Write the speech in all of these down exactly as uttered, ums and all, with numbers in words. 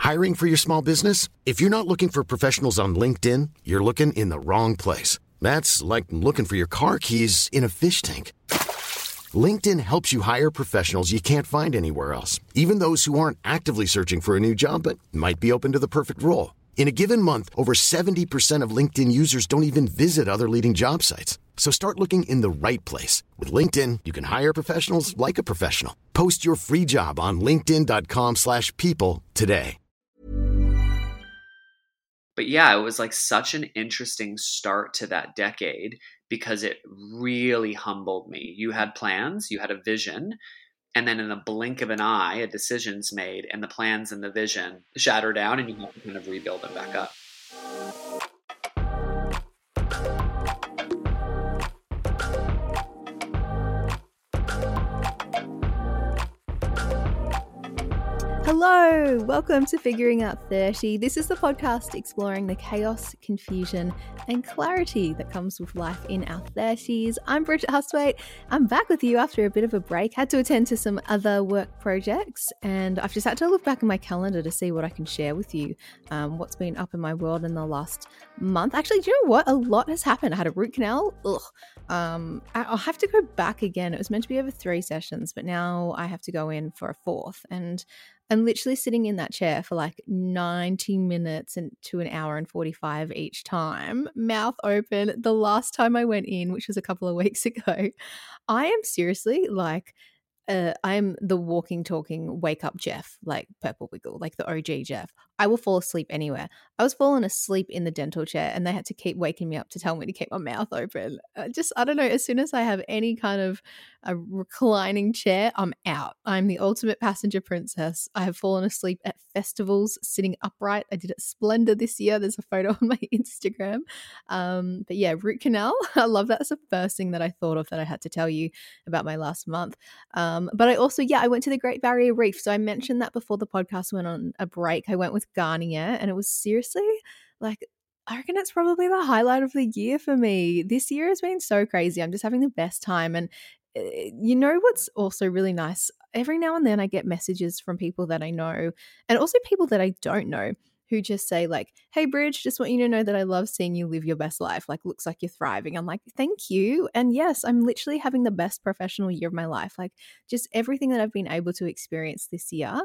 Hiring for your small business? If you're not looking for professionals on LinkedIn, you're looking in the wrong place. That's like looking for your car keys in a fish tank. LinkedIn helps you hire professionals you can't find anywhere else, even those who aren't actively searching for a new job but might be open to the perfect role. In a given month, over seventy percent of LinkedIn users don't even visit other leading job sites. So start looking in the right place. With LinkedIn, you can hire professionals like a professional. Post your free job on linkedin.com slash people today. But yeah, it was like such an interesting start to that decade because it really humbled me. You had plans, you had a vision, and then in the blink of an eye, a decision's made, and the plans and the vision shatter down, and you have to kind of rebuild them back up. Hello, welcome to Figuring Out thirty. This is the podcast exploring the chaos, confusion, and clarity that comes with life in our thirties. I'm Bridget Hustwaite. I'm back with you after a bit of a break. Had to attend to some other work projects, and I've just had to look back in my calendar to see what I can share with you, um, what's been up in my world in the last month. Actually, do you know what? A lot has happened. I had a root canal. Ugh. Um, I'll have to go back again. It was meant to be over three sessions, but now I have to go in for a fourth, and I'm literally sitting in that chair for like ninety minutes and to an hour and forty-five each time, mouth open. The last time I went in, which was a couple of weeks ago, I am seriously like, uh, I'm the walking, talking, wake up Jeff, like Purple Wiggle, like the O G Jeff. I will fall asleep anywhere. I was falling asleep in the dental chair and they had to keep waking me up to tell me to keep my mouth open. Uh, just, I don't know, as soon as I have any kind of a reclining chair, I'm out. I'm the ultimate passenger princess. I have fallen asleep at festivals sitting upright. I did it Splendor this year. There's a photo on my Instagram. Um, but yeah, root canal. I love that. That's the first thing that I thought of that I had to tell you about my last month. Um, but I also, yeah, I went to the Great Barrier Reef. So I mentioned that before the podcast went on a break. I went with Garnier, and it was seriously like, I reckon it's probably the highlight of the year for me. This year has been so crazy. I'm just having the best time. And uh, you know what's also really nice? Every now and then I get messages from people that I know and also people that I don't know who just say like, hey, Bridge, just want you to know that I love seeing you live your best life. Like, looks like you're thriving. I'm like, thank you. And yes, I'm literally having the best professional year of my life. Like just everything that I've been able to experience this year.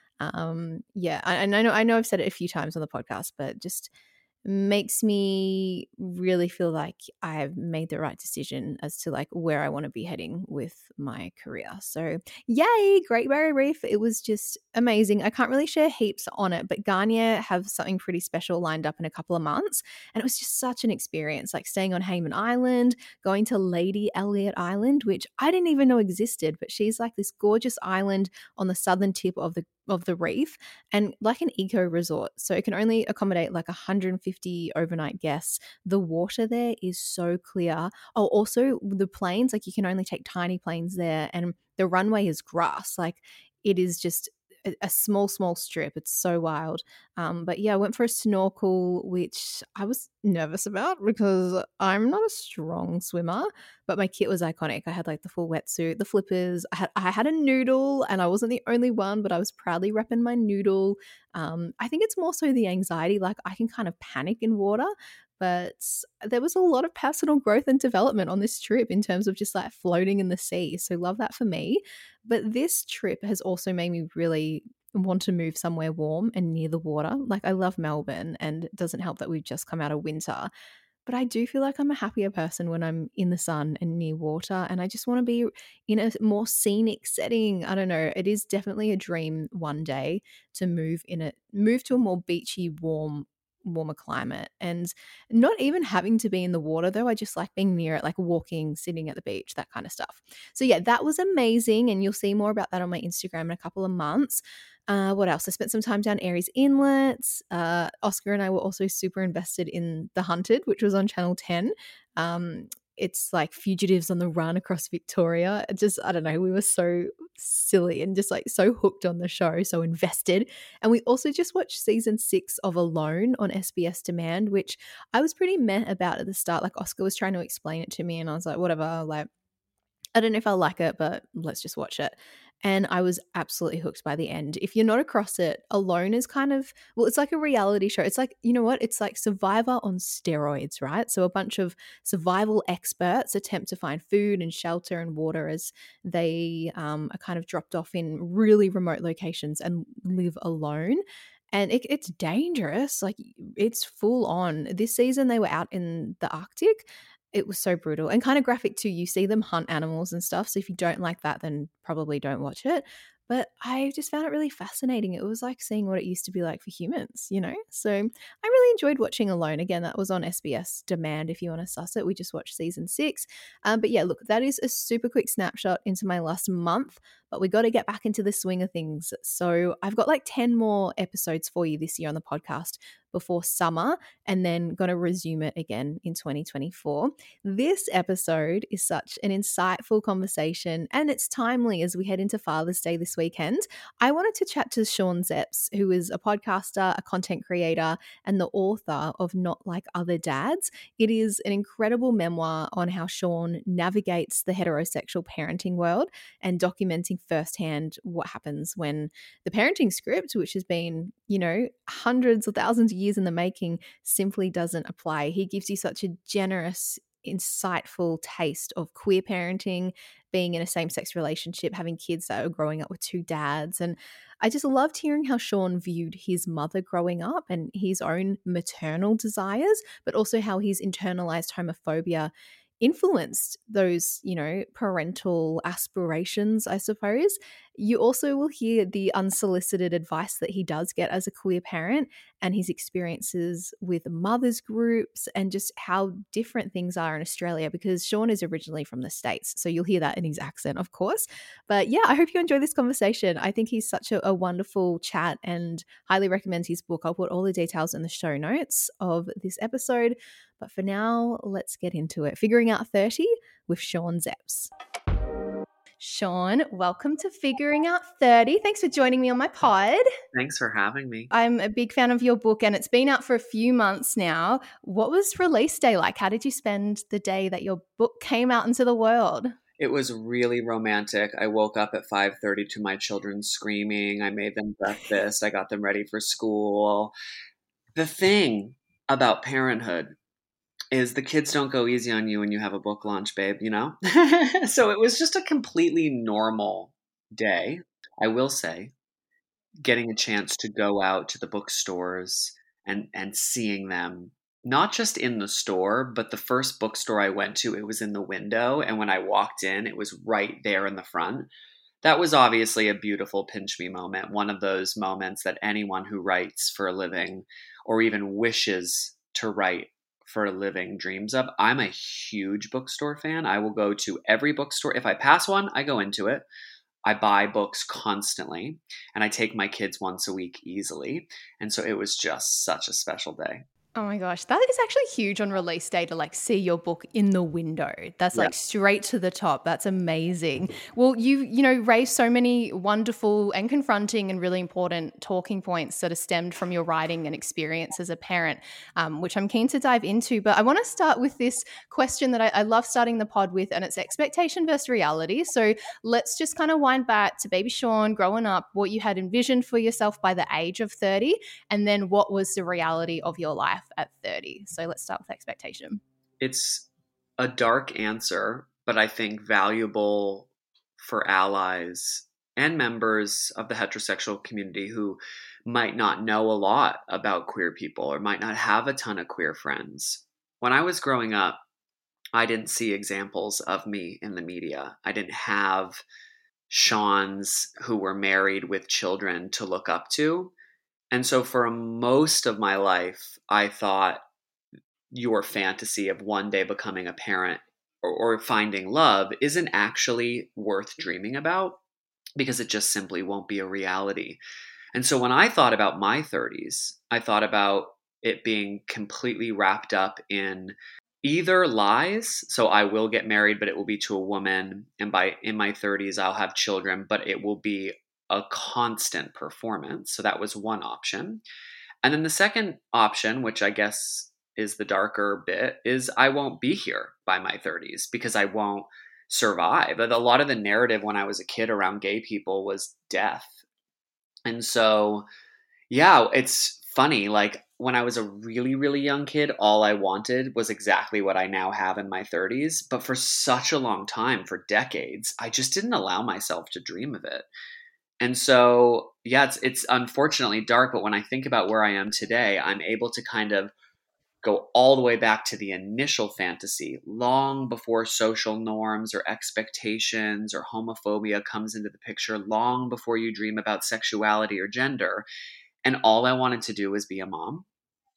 Um, yeah, and I know, I know I've said it a few times on the podcast, but just makes me really feel like I've made the right decision as to like where I want to be heading with my career. So yay, Great Barrier Reef. It was just amazing. I can't really share heaps on it, but Garnier have something pretty special lined up in a couple of months. And it was just such an experience, like staying on Hayman Island, going to Lady Elliot Island, which I didn't even know existed, but she's like this gorgeous island on the southern tip of the of the reef and like an eco resort. So it can only accommodate like one hundred fifty overnight guests. The water there is so clear. Oh, also the planes, like you can only take tiny planes there, and the runway is grass. Like it is just a, a small, small strip. It's so wild. Um, but yeah, I went for a snorkel, which I was nervous about because I'm not a strong swimmer, but my kit was iconic. I had like the full wetsuit, the flippers. I had I had a noodle, and I wasn't the only one, but I was proudly repping my noodle. Um, I think it's more so the anxiety. Like I can kind of panic in water, but there was a lot of personal growth and development on this trip in terms of just like floating in the sea. So love that for me. But this trip has also made me really want to move somewhere warm and near the water. Like I love Melbourne, and it doesn't help that we've just come out of winter. But I do feel like I'm a happier person when I'm in the sun and near water, and I just want to be in a more scenic setting. I don't know. It is definitely a dream one day to move in a move to a more beachy, warm, warmer climate, and not even having to be in the water though. I just like being near it, like walking, sitting at the beach, that kind of stuff. So yeah, that was amazing, and you'll see more about that on my Instagram in a couple of months. Uh, what else? I spent some time down Aireys Inlet. Uh, Oscar and I were also super invested in The Hunted, which was on Channel ten. Um, it's like fugitives on the run across Victoria. It just, I don't know, we were so silly and just like so hooked on the show, so invested. And we also just watched season six of Alone on S B S Demand, which I was pretty meh about at the start. Like Oscar was trying to explain it to me and I was like, whatever, like, I don't know if I'll like it, but let's just watch it. And I was absolutely hooked by the end. If you're not across it, Alone is kind of, well, it's like a reality show. It's like, you know what? It's like Survivor on steroids, right? So a bunch of survival experts attempt to find food and shelter and water as they um, are kind of dropped off in really remote locations and live alone. And it, it's dangerous. Like, it's full on. This season, they were out in the Arctic. It was so brutal and kind of graphic too. You see them hunt animals and stuff. So if you don't like that, then probably don't watch it. But I just found it really fascinating. It was like seeing what it used to be like for humans, you know? So I really enjoyed watching Alone. Again, that was on S B S Demand if you want to suss it. We just watched season six. Um, but yeah, look, that is a super quick snapshot into my last month, but we got to get back into the swing of things. So I've got like ten more episodes for you this year on the podcast before summer, and then going to resume it again in twenty twenty-four. This episode is such an insightful conversation, and it's timely as we head into Father's Day this weekend. I wanted to chat to Sean Szeps, who is a podcaster, a content creator, and the author of Not Like Other Dads. It is an incredible memoir on how Sean navigates the heterosexual parenting world and documenting firsthand what happens when the parenting script, which has been, you know, hundreds or thousands of years in the making, simply doesn't apply. He gives you such a generous, insightful taste of queer parenting, being in a same-sex relationship, having kids that are growing up with two dads. And I just loved hearing how Sean viewed his mother growing up and his own maternal desires, but also how his internalized homophobia influenced those, you know, parental aspirations, I suppose. You also will hear the unsolicited advice that he does get as a queer parent and his experiences with mothers groups and just how different things are in Australia, because Sean is originally from the States. So you'll hear that in his accent, of course. But yeah, I hope you enjoy this conversation. I think he's such a, a wonderful chat and highly recommend his book. I'll put all the details in the show notes of this episode. But for now, let's get into it. Figuring Out thirty with Sean Szeps. Sean, welcome to Figuring Out thirty. Thanks for joining me on my pod. Thanks for having me. I'm a big fan of your book, and it's been out for a few months now. What was release day like? How did you spend the day that your book came out into the world? It was really romantic. I woke up at five thirty to my children screaming. I made them breakfast. I got them ready for school. The thing about parenthood is the kids don't go easy on you when you have a book launch, babe, you know? So it was just a completely normal day. I will say, getting a chance to go out to the bookstores and, and seeing them, not just in the store, but the first bookstore I went to, it was in the window. And when I walked in, it was right there in the front. That was obviously a beautiful pinch me moment. One of those moments that anyone who writes for a living or even wishes to write for a living dreams of. I'm a huge bookstore fan. I will go to every bookstore. If I pass one, I go into it. I buy books constantly, and I take my kids once a week easily. And so it was just such a special day. Oh my gosh, that is actually huge on release day to like see your book in the window. That's like Yeah. straight to the top. That's amazing. Well, you you know raised so many wonderful and confronting and really important talking points that are stemmed from your writing and experience as a parent, um, which I'm keen to dive into. But I want to start with this question that I, I love starting the pod with, and it's expectation versus reality. So let's just kind of wind back to baby Sean growing up, what you had envisioned for yourself by the age of thirty, and then what was the reality of your life at thirty. So let's start with expectation. It's a dark answer, but I think valuable for allies and members of the heterosexual community who might not know a lot about queer people or might not have a ton of queer friends. When I was growing up, I didn't see examples of me in the media. I didn't have Sean's who were married with children to look up to. And so for most of my life, I thought your fantasy of one day becoming a parent or, or finding love isn't actually worth dreaming about because it just simply won't be a reality. And so when I thought about my thirties, I thought about it being completely wrapped up in either lies. So I will get married, but it will be to a woman. And by in my thirties, I'll have children, but it will be a constant performance. So that was one option. And then the second option, which I guess is the darker bit, is I won't be here by my thirties because I won't survive. But a lot of the narrative when I was a kid around gay people was death. And so, yeah, it's funny. Like when I was a really, really young kid, all I wanted was exactly what I now have in my thirties. But for such a long time, for decades, I just didn't allow myself to dream of it. And so, yeah, it's it's unfortunately dark, but when I think about where I am today, I'm able to kind of go all the way back to the initial fantasy, long before social norms or expectations or homophobia comes into the picture, long before you dream about sexuality or gender. And all I wanted to do was be a mom.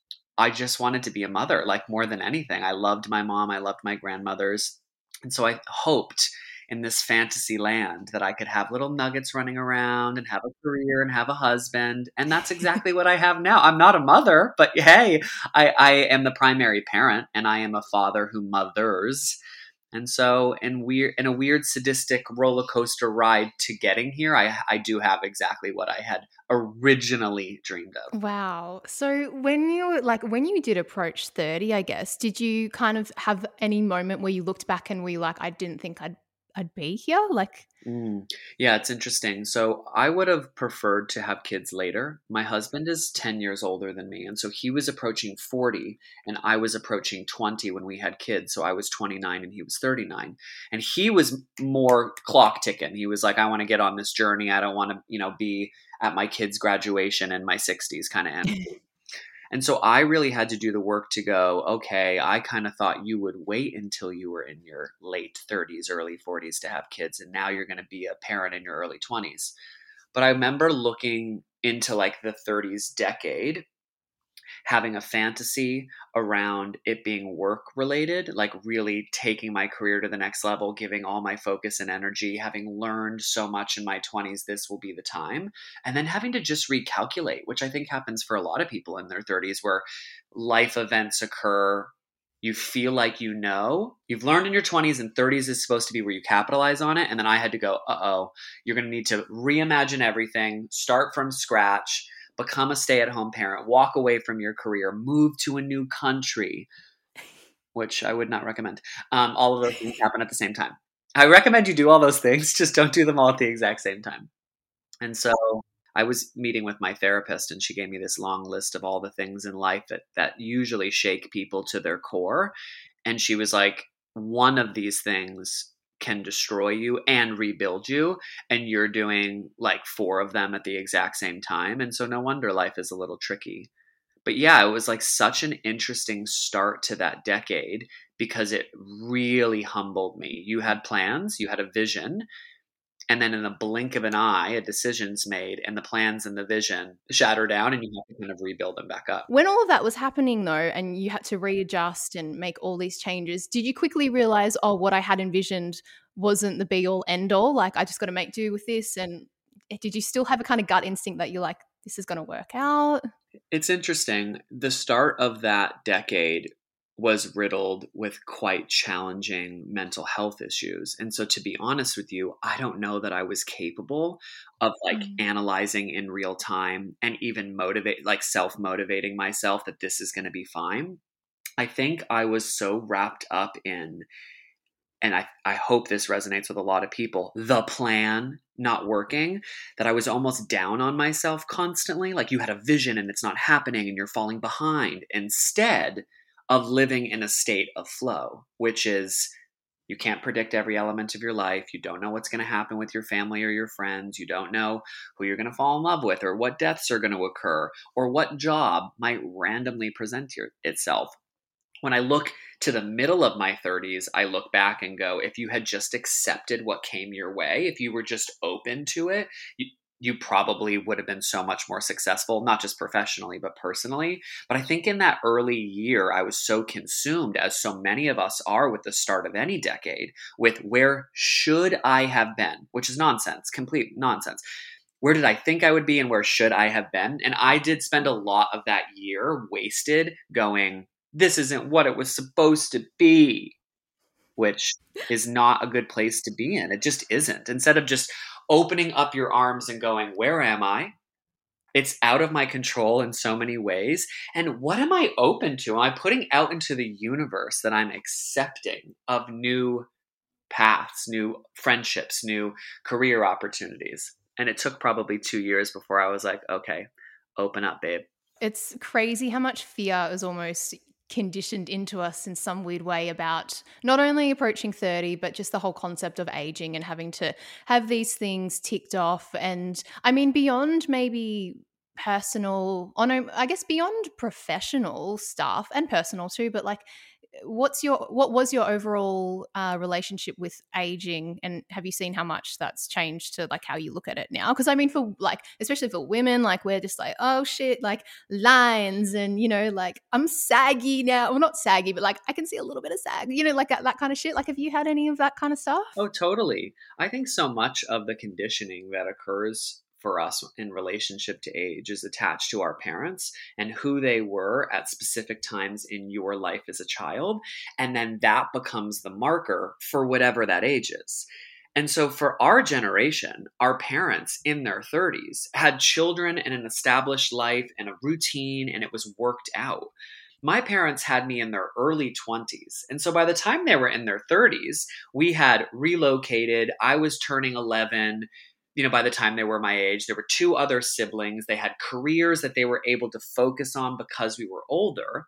I just wanted to be a mother, like more than anything. I loved my mom. I loved my grandmothers. And so I hoped in this fantasy land that I could have little nuggets running around and have a career and have a husband. And that's exactly what I have now. I'm not a mother, but hey, I, I am the primary parent and I am a father who mothers. And so in weird, in a weird sadistic roller coaster ride to getting here, I, I do have exactly what I had originally dreamed of. Wow. So when you like when you did approach thirty, I guess, did you kind of have any moment where you looked back and were you like, I didn't think I'd I'd be here? Like Mm. Yeah, it's interesting. So I would have preferred to have kids later. My husband is ten years older than me. And so he was approaching forty and I was approaching twenty when we had kids. So I was twenty-nine and he was thirty-nine. And he was more clock ticking. He was like, I want to get on this journey. I don't want to, you know, be at my kid's graduation in my sixties kind of energy. And so I really had to do the work to go, okay, I kind of thought you would wait until you were in your late thirties, early forties to have kids. And now you're going to be a parent in your early twenties. But I remember looking into like the thirties decade, having a fantasy around it being work related, like really taking my career to the next level, giving all my focus and energy, having learned so much in my twenties, this will be the time. And then having to just recalculate, which I think happens for a lot of people in their thirties, where life events occur. You feel like you know, you've learned in your twenties, and thirties is supposed to be where you capitalize on it. And then I had to go, uh-oh, you're going to need to reimagine everything, start from scratch, become a stay-at-home parent, walk away from your career, move to a new country, which I would not recommend. Um, all of those things happen at the same time. I recommend you do all those things, just don't do them all at the exact same time. And so I was meeting with my therapist and she gave me this long list of all the things in life that, that usually shake people to their core. And she was like, one of these things can destroy you and rebuild you, and you're doing like four of them at the exact same time. And so no wonder life is a little tricky. But yeah, it was like such an interesting start to that decade because it really humbled me. You had plans, you had a vision, and then in the blink of an eye, a decision's made and the plans and the vision shatter down and you have to kind of rebuild them back up. when all of that was happening though, and you had to readjust and make all these changes, did you quickly realize, oh, what I had envisioned wasn't the be all end all? Like I just got to make do with this. And did you still have a kind of gut instinct that you're like, this is going to work out? It's interesting. The start of that decade was riddled with quite challenging mental health issues. And so to be honest with you, I don't know that I was capable of like mm. analyzing in real time and even motivate, like self-motivating myself that this is going to be fine. I think I was so wrapped up in, and I, I hope this resonates with a lot of people, the plan not working, that I was almost down on myself constantly. Like you had a vision and it's not happening and you're falling behind, instead of living in a state of flow, which is you can't predict every element of your life. You don't know what's going to happen with your family or your friends. You don't know who you're going to fall in love with or what deaths are going to occur or what job might randomly present your, itself. When I look to the middle of my thirties, I look back and go, if you had just accepted what came your way, if you were just open to it, you, you probably would have been so much more successful, not just professionally, but personally. But I think in that early year, I was so consumed, as so many of us are with the start of any decade, with where should I have been, which is nonsense, complete nonsense. Where did I think I would be and where should I have been? And I did spend a lot of that year wasted going, this isn't what it was supposed to be, which is not a good place to be in. It just isn't. Instead of just opening up your arms and going, where am I? It's out of my control in so many ways. And what am I open to? Am I putting out into the universe that I'm accepting of new paths, new friendships, new career opportunities. And it took probably two years before I was like, okay, open up, babe. It's crazy how much fear is almost conditioned into us in some weird way about not only approaching thirty, but just the whole concept of aging and having to have these things ticked off. And I mean, beyond maybe personal, oh no, I guess beyond professional stuff and personal too, but like, what's your what was your overall uh, relationship with aging, and have you seen how much that's changed to like how you look at it now? Because I mean, for like especially for women, like we're just like, oh shit, like lines, and you know, like I'm saggy now. Well, not saggy, but like I can see a little bit of sag, you know, like that, that kind of shit. Like, have you had any of that kind of stuff? Oh, totally. I think so much of the conditioning that occurs for us in relationship to age is attached to our parents and who they were at specific times in your life as a child. And then that becomes the marker for whatever that age is. And so for our generation, our parents in their thirties had children and an established life and a routine, and it was worked out. My parents had me in their early twenties. And so by the time they were in their thirties, we had relocated. I was turning eleven. You know, by the time they were my age, there were two other siblings. They had careers that they were able to focus on because we were older.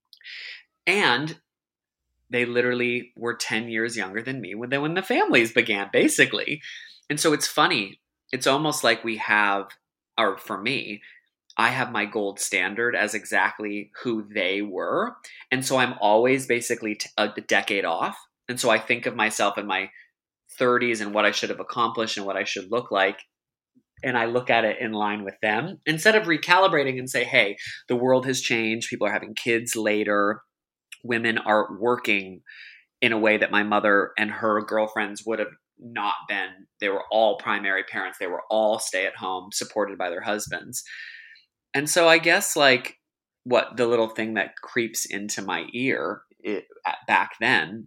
And they literally were ten years younger than me when, they, when the families began, basically. And so it's funny. It's almost like we have, or for me, I have my gold standard as exactly who they were. And so I'm always basically t- a decade off. And so I think of myself in my thirties and what I should have accomplished and what I should look like. And I look at it in line with them instead of recalibrating and say, hey, the world has changed. People are having kids later. Women are working in a way that my mother and her girlfriends would have not been. They were all primary parents. They were all stay at home, supported by their husbands. And so I guess like what the little thing that creeps into my ear it, back then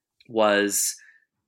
was,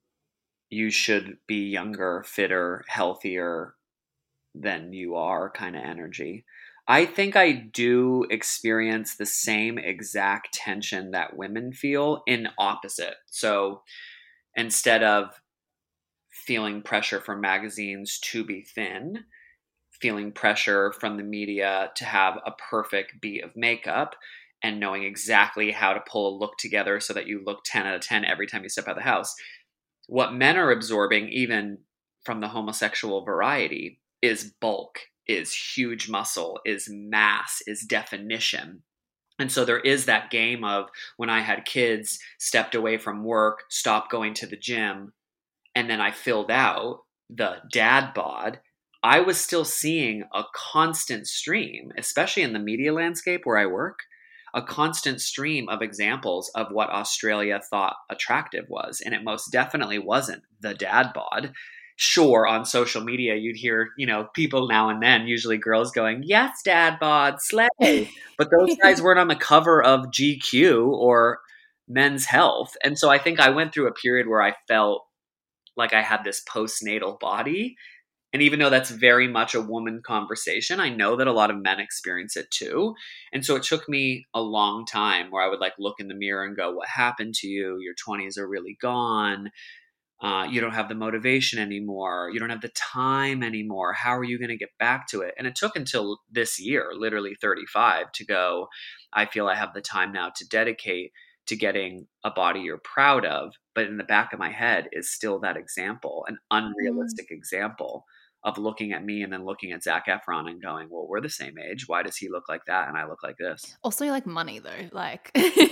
you should be younger, fitter, healthier than you are kind of energy. I think I do experience the same exact tension that women feel in opposite. So instead of feeling pressure from magazines to be thin, feeling pressure from the media to have a perfect beat of makeup and knowing exactly how to pull a look together so that you look ten out of ten every time you step out of the house. What men are absorbing, even from the homosexual variety, is bulk, is huge muscle, is mass, is definition. And so there is that game of when I had kids, stepped away from work, stopped going to the gym, and then I filled out the dad bod, I was still seeing a constant stream, especially in the media landscape where I work, a constant stream of examples of what Australia thought attractive was. And it most definitely wasn't the dad bod. Sure, on social media, you'd hear, you know, people now and then, usually girls going, yes, dad bod, slay. But those guys weren't on the cover of G Q or Men's Health. And so I think I went through a period where I felt like I had this postnatal body. And even though that's very much a woman conversation, I know that a lot of men experience it too. And so it took me a long time where I would like look in the mirror and go, what happened to you? Your twenties are really gone. Uh, you don't have the motivation anymore. You don't have the time anymore. How are you going to get back to it? And it took until this year, literally thirty-five, to go, I feel I have the time now to dedicate to getting a body you're proud of. But in the back of my head is still that example, an unrealistic mm. example of looking at me and then looking at Zac Efron and going, well, we're the same age. Why does he look like that? And I look like this. Also, like money though, like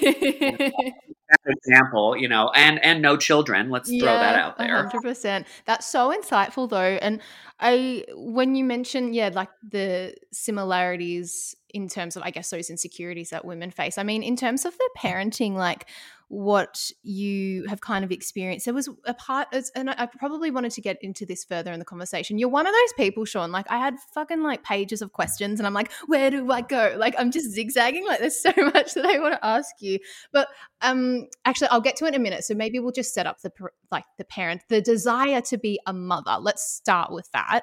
example, you know, and, and no children. Let's throw yeah, that out there. one hundred percent. That's so insightful though. And I, when you mentioned, yeah, like the similarities in terms of, I guess, those insecurities that women face. I mean, in terms of the parenting, like what you have kind of experienced, there was a part, and I probably wanted to get into this further in the conversation. You're one of those people, Sean, like I had fucking like pages of questions and I'm like, where do I go? Like I'm just zigzagging, like there's so much that I want to ask you. But um, actually I'll get to it in a minute. So maybe we'll just set up the, like the parent, the desire to be a mother. Let's start with that.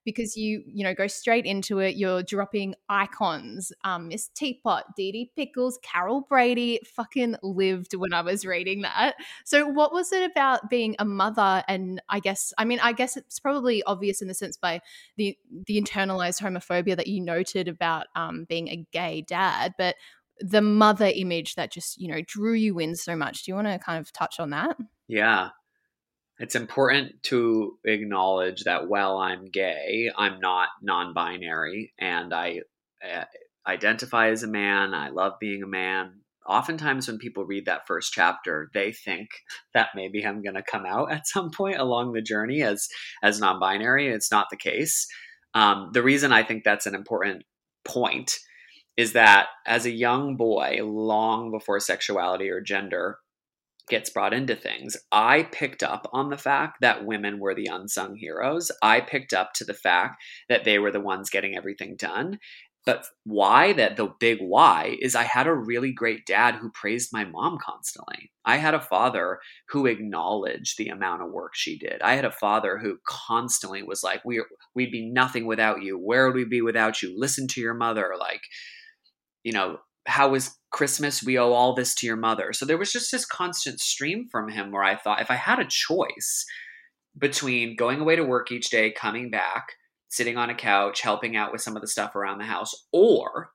because you, you know, go straight into it. You're dropping icons, um, Miss Teapot, Dee Dee Pickles, Carol Brady, fucking lived when I was reading that. So what was it about being a mother? And I guess, I mean, I guess it's probably obvious in the sense by the, the internalized homophobia that you noted about um, being a gay dad, but the mother image that just, you know, drew you in so much. Do you want to kind of touch on that? Yeah. It's important to acknowledge that while I'm gay, I'm not non-binary, and I uh, identify as a man. I love being a man. Oftentimes when people read that first chapter, they think that maybe I'm going to come out at some point along the journey as, as non-binary. It's not the case. Um, the reason I think that's an important point is that as a young boy, long before sexuality or gender gets brought into things, I picked up on the fact that women were the unsung heroes. I picked up to the fact that they were the ones getting everything done. But why? That the big why is I had a really great dad who praised my mom constantly. I had a father who acknowledged the amount of work she did. I had a father who constantly was like, we we'd be nothing without you. Where would we be without you? Listen to your mother. Like, you know, how was Christmas? We owe all this to your mother. So there was just this constant stream from him where I thought if I had a choice between going away to work each day, coming back, sitting on a couch, helping out with some of the stuff around the house, or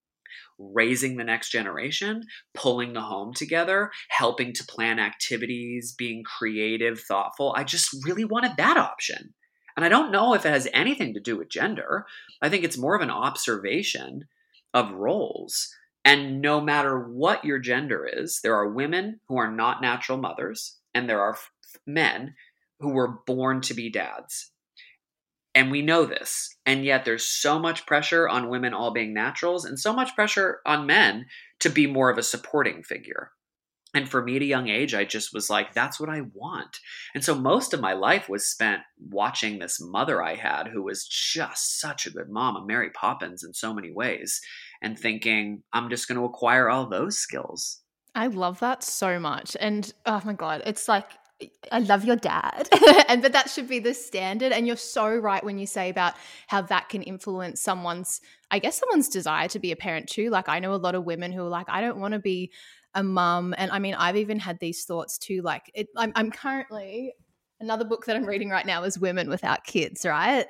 raising the next generation, pulling the home together, helping to plan activities, being creative, thoughtful, I just really wanted that option. And I don't know if it has anything to do with gender. I think it's more of an observation of roles. And no matter what your gender is, there are women who are not natural mothers, and there are f- men who were born to be dads. And we know this. And yet there's so much pressure on women all being naturals and so much pressure on men to be more of a supporting figure. And for me at a young age, I just was like, that's what I want. And so most of my life was spent watching this mother I had who was just such a good mom, a Mary Poppins in so many ways, and thinking, I'm just going to acquire all those skills. I love that so much. And oh my God, it's like, I love your dad. and but that should be the standard. And you're so right when you say about how that can influence someone's, I guess someone's desire to be a parent too. Like I know a lot of women who are like, I don't want to be a mum. And I mean, I've even had these thoughts too. Like it, I'm, I'm currently, another book that I'm reading right now is Women Without Kids, right?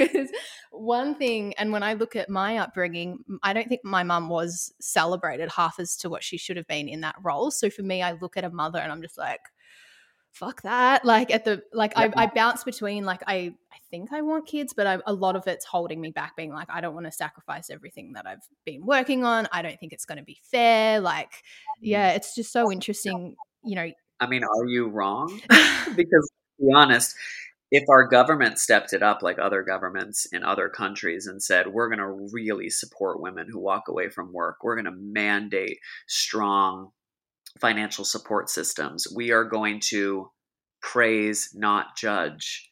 One thing, and when I look at my upbringing, I don't think my mum was celebrated half as to what she should have been in that role. So for me, I look at a mother and I'm just like, fuck that. Like at the, like I, I bounce between like, I, I think I want kids, but I, a lot of it's holding me back being like, I don't want to sacrifice everything that I've been working on. I don't think it's going to be fair. Like, yeah, it's just so interesting, you know. I mean, are you wrong? Because to be honest, if our government stepped it up like other governments in other countries and said, we're going to really support women who walk away from work, we're going to mandate strong financial support systems, we are going to praise, not judge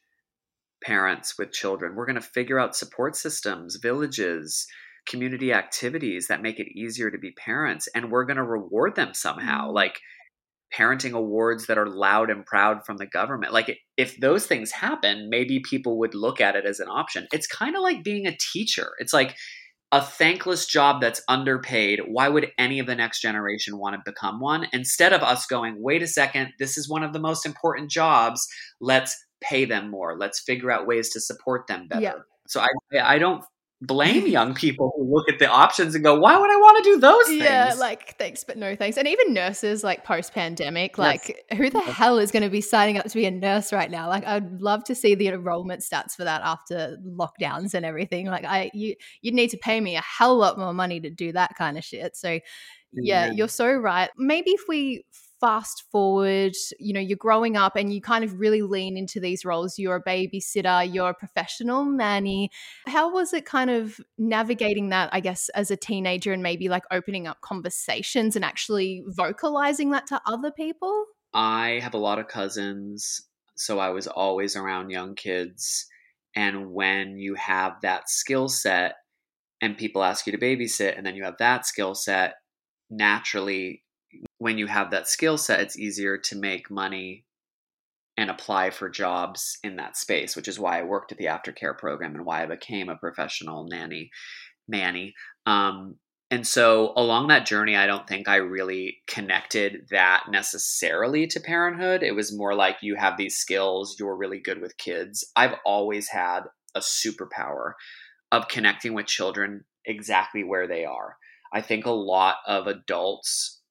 parents with children, we're going to figure out support systems, villages, community activities that make it easier to be parents, and we're going to reward them somehow. Mm-hmm. Like parenting awards that are loud and proud from the government. Like if those things happen, maybe people would look at it as an option. It's kind of like being a teacher. It's like a thankless job that's underpaid. Why would any of the next generation want to become one? Instead of us going, wait a second, this is one of the most important jobs. Let's pay them more. Let's figure out ways to support them better. Yeah. So I, I don't blame young people who look at the options and go, why would I want to do those things? Yeah, like thanks, but no thanks. And even nurses, like post-pandemic, like yes. who the yes. hell is going to be signing up to be a nurse right now? Like I'd love to see the enrollment stats for that after lockdowns and everything. Like I, you, you'd need to pay me a hell lot more money to do that kind of shit. So yeah, yeah. you're so right. Maybe if we fast forward, you know, you're growing up and you kind of really lean into these roles. You're a babysitter, you're a professional nanny. How was it kind of navigating that, I guess, as a teenager and maybe like opening up conversations and actually vocalizing that to other people? I have a lot of cousins, so I was always around young kids. And when you have that skill set and people ask you to babysit and then you have that skill set, naturally, when you have that skill set, it's easier to make money and apply for jobs in that space, which is why I worked at the aftercare program and why I became a professional nanny, Manny. Um, and so along that journey, I don't think I really connected that necessarily to parenthood. It was more like, you have these skills, you're really good with kids. I've always had a superpower of connecting with children exactly where they are. I think a lot of adults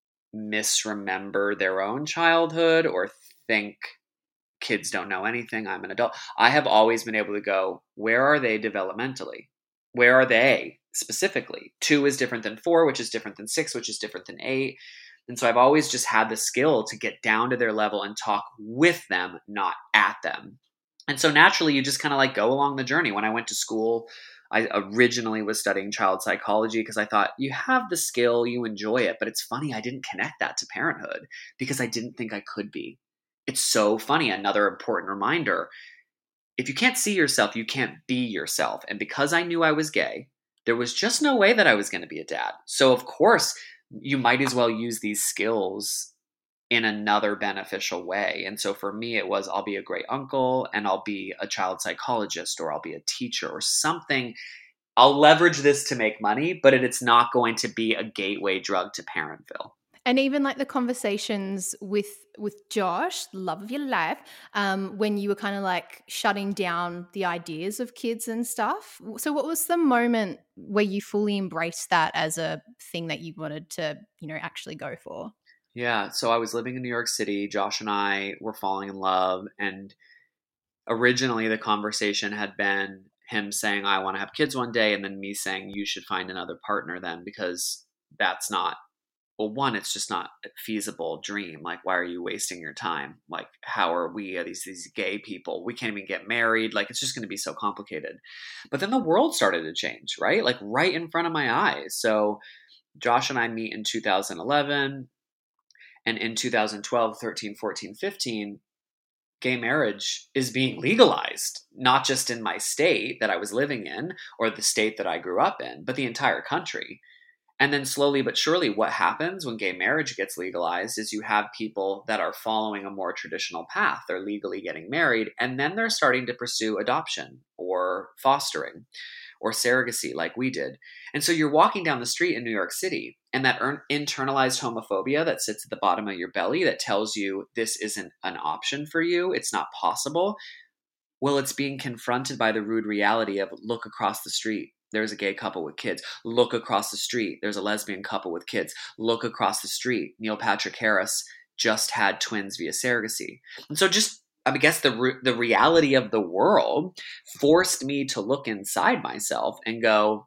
misremember their own childhood or think kids don't know anything. I'm an adult. I have always been able to go, where are they developmentally? Where are they specifically? Two is different than four, which is different than six, which is different than eight. And so I've always just had the skill to get down to their level and talk with them, not at them. And so naturally, you just kind of like go along the journey. When I went to school, I originally was studying child psychology because I thought, you have the skill, you enjoy it. But it's funny, I didn't connect that to parenthood because I didn't think I could be. It's so funny. Another important reminder, if you can't see yourself, you can't be yourself. And because I knew I was gay, there was just no way that I was going to be a dad. So of course, you might as well use these skills in another beneficial way. And so for me, it was, I'll be a great uncle and I'll be a child psychologist or I'll be a teacher or something. I'll leverage this to make money, but it's not going to be a gateway drug to parentville. And even like the conversations with with Josh, love of your life, um, when you were kind of like shutting down the ideas of kids and stuff. So what was the moment where you fully embraced that as a thing that you wanted to, you know, actually go for? Yeah. So I was living in New York City. Josh and I were falling in love. And originally the conversation had been him saying, I want to have kids one day. And then me saying, you should find another partner then, because that's not, well, one, it's just not a feasible dream. Like, why are you wasting your time? Like, how are we, are these, these gay people? We can't even get married. Like, it's just going to be so complicated. But then the world started to change, right? Like right in front of my eyes. So Josh and I meet in two thousand eleven. And in two thousand twelve, thirteen, fourteen, fifteen, gay marriage is being legalized, not just in my state that I was living in or the state that I grew up in, but the entire country. And then slowly but surely, what happens when gay marriage gets legalized is you have people that are following a more traditional path. They're legally getting married, and then they're starting to pursue adoption or fostering or surrogacy like we did. And so you're walking down the street in New York City, and that internalized homophobia that sits at the bottom of your belly that tells you this isn't an option for you, it's not possible. Well, it's being confronted by the rude reality of, look across the street. There's a gay couple with kids. Look across the street. There's a lesbian couple with kids. Look across the street. Neil Patrick Harris just had twins via surrogacy. And so just, I guess the re- the reality of the world forced me to look inside myself and go,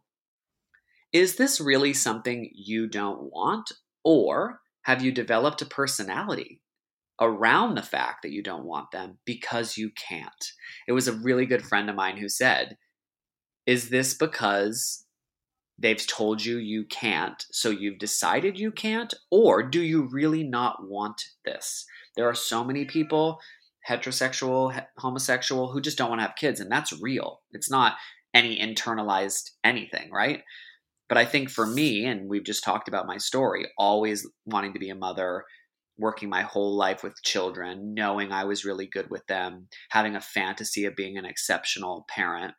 is this really something you don't want? Or have you developed a personality around the fact that you don't want them because you can't? It was a really good friend of mine who said, is this because they've told you you can't, so you've decided you can't? Or do you really not want this? There are so many people, heterosexual, homosexual, who just don't want to have kids, and that's real. It's not any internalized anything, right? But I think for me, and we've just talked about my story, always wanting to be a mother, working my whole life with children, knowing I was really good with them, having a fantasy of being an exceptional parent,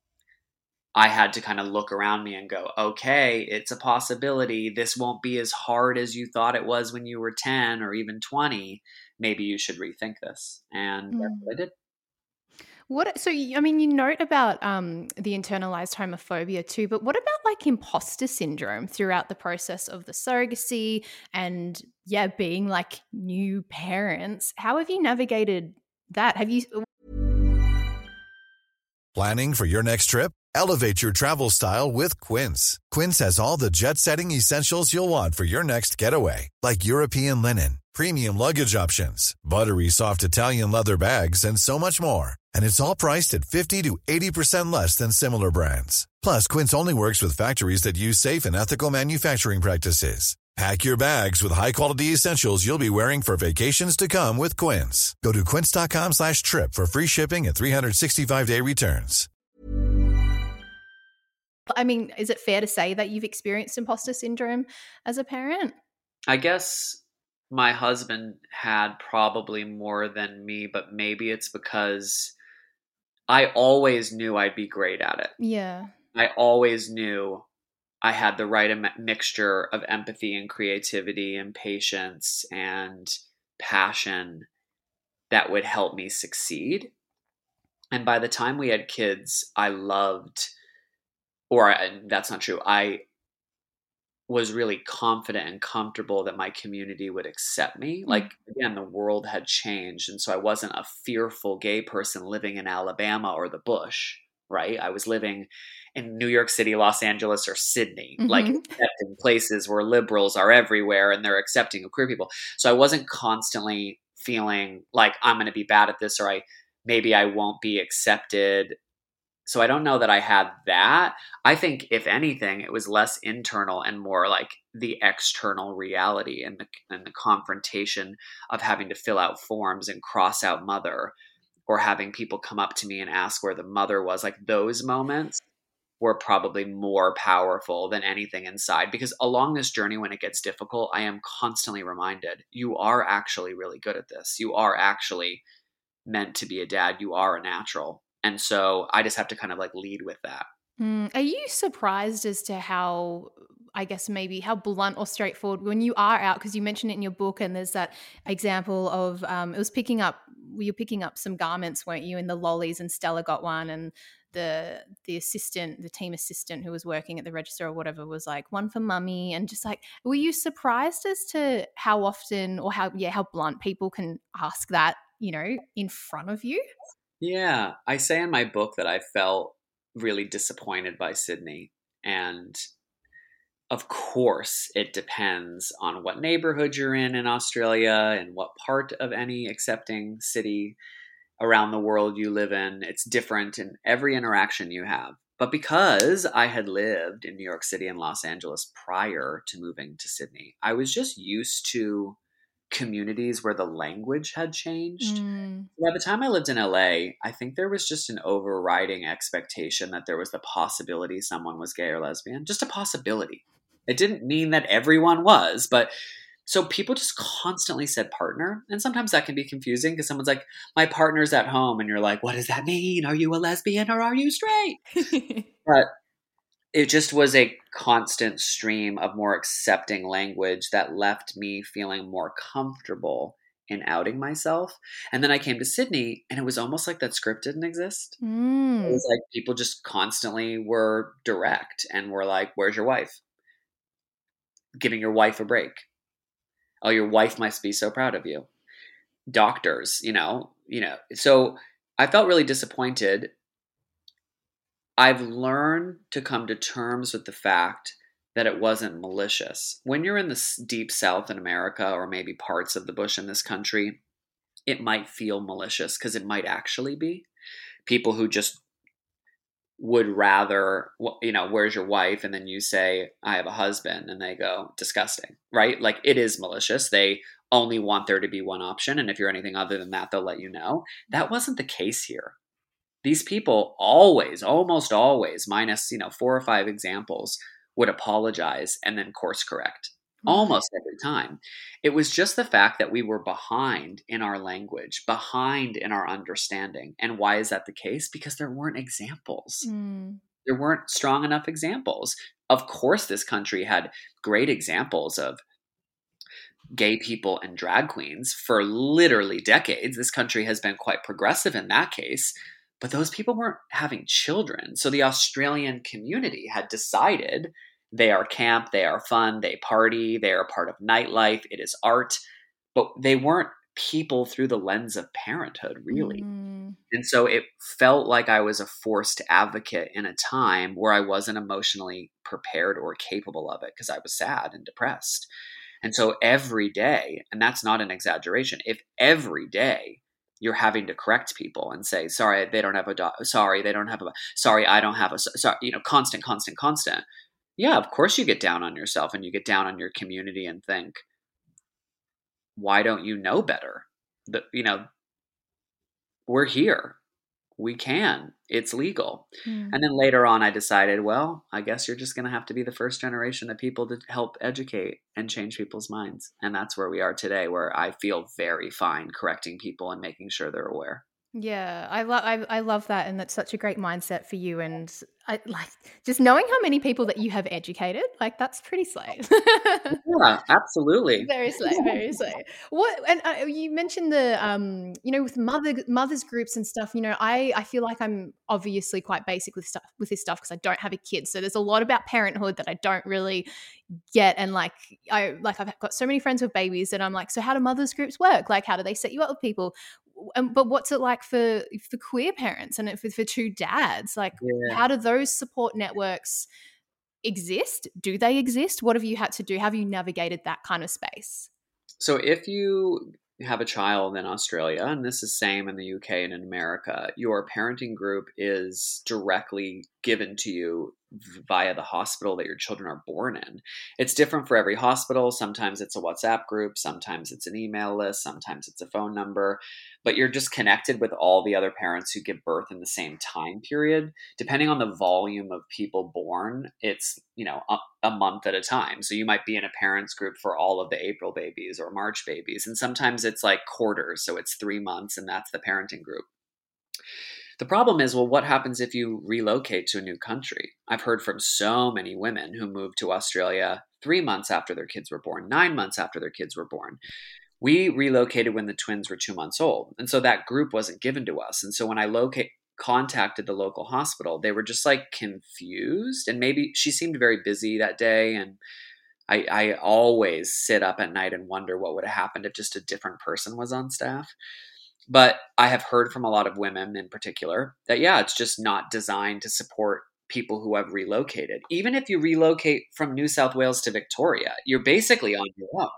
I had to kind of look around me and go, okay, it's a possibility. This won't be as hard as you thought it was when you were ten or even twenty. Maybe you should rethink this. And mm. that's what I did. What, so, I mean, you note about um, the internalized homophobia too, but what about like imposter syndrome throughout the process of the surrogacy and, yeah, being like new parents? How have you navigated that? Have you... Planning for your next trip? Elevate your travel style with Quince. Quince has all the jet-setting essentials you'll want for your next getaway, like European linen, premium luggage options, buttery soft Italian leather bags, and so much more. And it's all priced at fifty to eighty percent less than similar brands. Plus, Quince only works with factories that use safe and ethical manufacturing practices. Pack your bags with high-quality essentials you'll be wearing for vacations to come with Quince. Go to quince.com slash trip for free shipping and three sixty-five day returns. I mean, is it fair to say that you've experienced imposter syndrome as a parent? I guess my husband had probably more than me, but maybe it's because I always knew I'd be great at it. Yeah. I always knew I had the right am- mixture of empathy and creativity and patience and passion that would help me succeed. And by the time we had kids, I loved, or I, that's not true. I was really confident and comfortable that my community would accept me. Mm. Like, again, the world had changed. And so I wasn't a fearful gay person living in Alabama or the bush, right? I was living in New York City, Los Angeles, or Sydney, Mm-hmm. like accepting places where liberals are everywhere and they're accepting of queer people. So I wasn't constantly feeling like I'm going to be bad at this, or I maybe I won't be accepted. So I don't know that I had that. I think, if anything, it was less internal and more like the external reality and the, and the confrontation of having to fill out forms and cross out mother, or having people come up to me and ask where the mother was. Like, those moments were probably more powerful than anything inside, because along this journey, when it gets difficult, I am constantly reminded, you are actually really good at this. You are actually meant to be a dad. You are a natural. And so I just have to kind of like lead with that. Mm. Are you surprised as to how, I guess, maybe how blunt or straightforward when you are out? Because you mentioned it in your book, and there's that example of um, it was picking up, you're picking up some garments, weren't you, in the lollies, and Stella got one, and the the assistant, the team assistant who was working at the register or whatever was like, one for mummy, and just like, were you surprised as to how often, or how, yeah, how blunt people can ask that, you know, in front of you? Yeah. I say in my book that I felt really disappointed by Sydney. And of course, it depends on what neighborhood you're in in Australia and what part of any accepting city around the world you live in. It's different in every interaction you have. But because I had lived in New York City and Los Angeles prior to moving to Sydney, I was just used to communities where the language had changed. Mm. By the time I lived in L A, I think there was just an overriding expectation that there was the possibility someone was gay or lesbian, just a possibility. It didn't mean that everyone was, but so people just constantly said partner. And sometimes that can be confusing because someone's like, my partner's at home. And you're like, what does that mean? Are you a lesbian or are you straight? But it just was a constant stream of more accepting language that left me feeling more comfortable in outing myself. And then I came to Sydney, and it was almost like that script didn't exist. It Mm. was like people just constantly were direct and were like, where's your wife? Giving your wife a break. Oh, your wife must be so proud of you. Doctors, you know, you know. So I felt really disappointed. I've learned to come to terms with the fact that it wasn't malicious. When you're in the s- deep South in America, or maybe parts of the bush in this country, it might feel malicious because it might actually be people who just would rather, wh- you know, where's your wife? And then you say, I have a husband. And they go, disgusting, right? Like, it is malicious. They only want there to be one option. And if you're anything other than that, they'll let you know. That wasn't the case here. These people always, almost always, minus, you know, four or five examples, would apologize and then course correct. Right. Almost every time. It was just the fact that we were behind in our language, behind in our understanding. And why is that the case? Because there weren't examples. Mm. There weren't strong enough examples. Of course, this country had great examples of gay people and drag queens for literally decades. This country has been quite progressive in that case. But those people weren't having children. So the Australian community had decided they are camp, they are fun, they party, they are part of nightlife, it is art. But they weren't people through the lens of parenthood, really. Mm. And so it felt like I was a forced advocate in a time where I wasn't emotionally prepared or capable of it because I was sad and depressed. And so every day, and that's not an exaggeration, if every day you're having to correct people and say, sorry, they don't have a dog. Sorry, they don't have a, sorry, I don't have a, sorry, you know, constant, constant, constant. Yeah, of course you get down on yourself and you get down on your community and think, why don't you know better? But, you know, we're here. we can. It's legal. Mm. And then later on, I decided, well, I guess you're just going to have to be the first generation of people to help educate and change people's minds. And that's where we are today, where I feel very fine correcting people and making sure they're aware. Yeah, I love I, I love that, and that's such a great mindset for you. And I like just knowing how many people that you have educated. Like that's pretty slay. Yeah, absolutely. Very slay, very slay. What and uh, you mentioned the um, you know, with mother mothers groups and stuff. You know, I I feel like I'm obviously quite basic with stuff with this stuff because I don't have a kid. So there's a lot about parenthood that I don't really get. And like I like I've got so many friends with babies that I'm like, so how do mothers groups work? Like, how do they set you up with people? Um, but what's it like for for queer parents and for, for two dads? Like, Yeah. how do those support networks exist? Do they exist? What have you had to do? Have you navigated that kind of space? So if you have a child in Australia, and this is same in the U K and in America, your parenting group is directly given to you via the hospital that your children are born in. It's different for every hospital. Sometimes it's a WhatsApp group, sometimes it's an email list, sometimes it's a phone number, but you're just connected with all the other parents who give birth in the same time period. Depending on the volume of people born, it's, you know, a, a month at a time. So you might be in a parents group for all of the April babies or March babies. And sometimes it's like quarters. So it's three months and that's the parenting group. The problem is, well, what happens if you relocate to a new country? I've heard from so many women who moved to Australia three months after their kids were born, nine months after their kids were born. We relocated when the twins were two months old. And so that group wasn't given to us. And so when I locate, contacted the local hospital, they were just like confused. And maybe she seemed very busy that day. And I, I always sit up at night and wonder what would have happened if just a different person was on staff. But I have heard from a lot of women in particular that, yeah, it's just not designed to support people who have relocated. Even if you relocate from New South Wales to Victoria, you're basically on your own.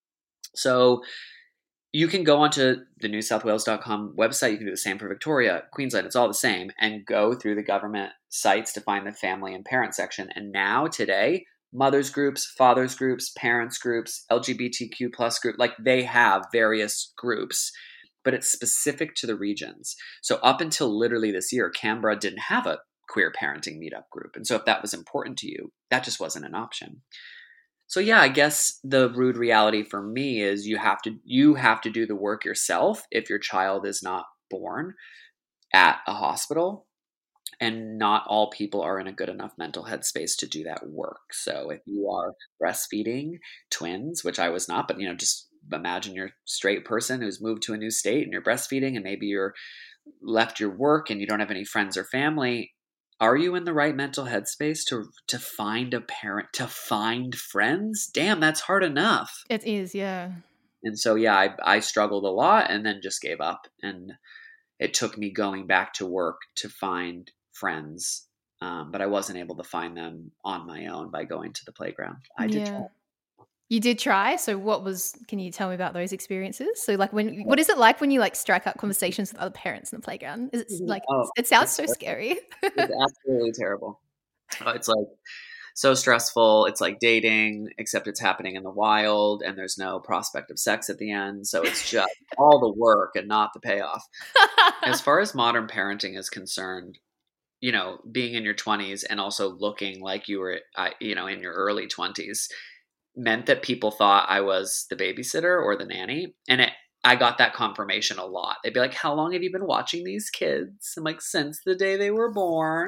So you can go onto the new south wales dot com website. You can do the same for Victoria, Queensland. It's all the same. And go through the government sites to find the family and parent section. And now today, mothers groups, fathers groups, parents groups, L G B T Q plus group, like they have various groups, but it's specific to the regions. So up until literally this year, Canberra didn't have a queer parenting meetup group. And so if that was important to you, that just wasn't an option. So yeah, I guess the rude reality for me is you have to you have to do the work yourself if your child is not born at a hospital. And not all people are in a good enough mental headspace to do that work. So if you are breastfeeding twins, which I was not, but you know, just imagine you're a straight person who's moved to a new state and you're breastfeeding and maybe you're left your work and you don't have any friends or family. Are you in the right mental headspace to to find a parent, to find friends? Damn, that's hard enough. It is, yeah. And so, yeah, I, I struggled a lot and then just gave up. And it took me going back to work to find friends. Um, but I wasn't able to find them on my own by going to the playground. I did yeah. try. You did try. So what was, can you tell me about those experiences? So like when, what is it like when you like strike up conversations with other parents in the playground? Is it like, Oh, it sounds so scary. It's absolutely terrible. It's like so stressful. It's like dating, except it's happening in the wild and there's no prospect of sex at the end. So it's just all the work and not the payoff. As far as modern parenting is concerned, you know, being in your twenties and also looking like you were, uh, you know, in your early twenties meant that people thought I was the babysitter or the nanny. And it, I got that confirmation a lot. They'd be like, how long have you been watching these kids? I'm like, since the day they were born.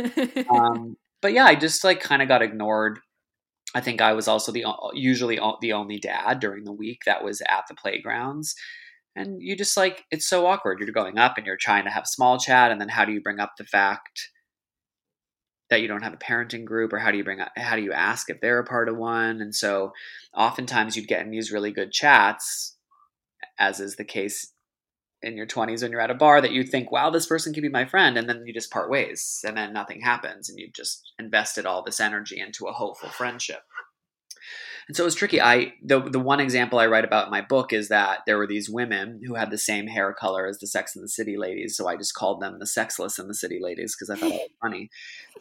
um, but yeah, I just like kind of got ignored. I think I was also the usually the only dad during the week that was at the playgrounds. And you just like, it's so awkward. You're going up and you're trying to have small chat. And then how do you bring up the fact that you don't have a parenting group, or how do you bring up, how do you ask if they're a part of one? And so oftentimes you'd get in these really good chats, as is the case in your twenties when you're at a bar, that you think, wow, this person could be my friend. And then you just part ways and then nothing happens. And you've just invested all this energy into a hopeful friendship. And so it was tricky. I the the one example I write about in my book is that there were these women who had the same hair color as the Sex and the City ladies. So I just called them the Sexless and the City ladies because I thought it was funny.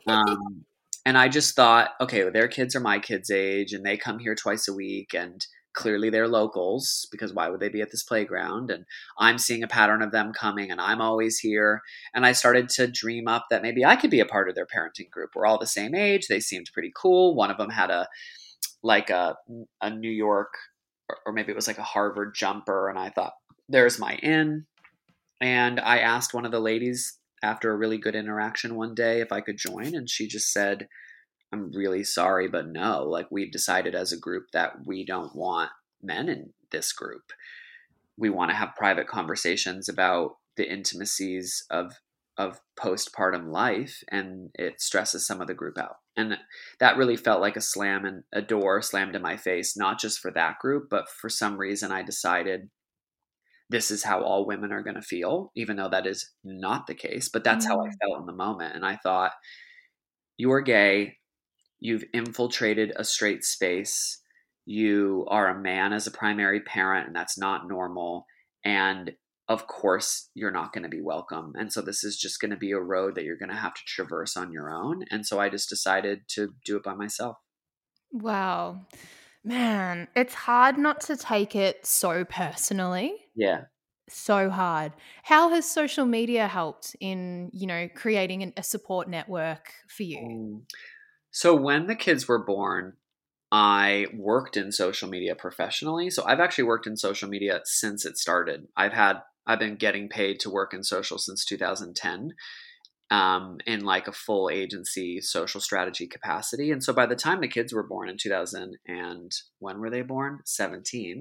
Um, and I just thought, okay, well, their kids are my kids' age and they come here twice a week and clearly they're locals, because why would they be at this playground? And I'm seeing a pattern of them coming, and I'm always here. And I started to dream up that maybe I could be a part of their parenting group. We're all the same age. They seemed pretty cool. One of them had a, like a, a New York, or, or maybe it was like a Harvard jumper. And I thought, there's my in. And I asked one of the ladies after a really good interaction one day if I could join. And she just said, I'm really sorry, but no, like we've decided as a group that we don't want men in this group. We want to have private conversations about the intimacies of, of postpartum life, and it stresses some of the group out. And that really felt like a slam and a door slammed in my face, not just for that group, but for some reason I decided this is how all women are going to feel, even though that is not the case. But that's mm. how I felt in the moment. And I thought, you're gay. You've infiltrated a straight space. You are a man as a primary parent, and that's not normal. And of course, you're not going to be welcome. And so this is just going to be a road that you're going to have to traverse on your own. And so I just decided to do it by myself. Wow. Man, it's hard not to take it so personally. Yeah. So hard. How has social media helped in, you know, creating an, a support network for you? Um, so when the kids were born, I worked in social media professionally. So I've actually worked in social media since it started. I've had, I've been getting paid to work in social since two thousand ten. Um, in like a full agency social strategy capacity. And so by the time the kids were born in two thousand, and when were they born? seventeen.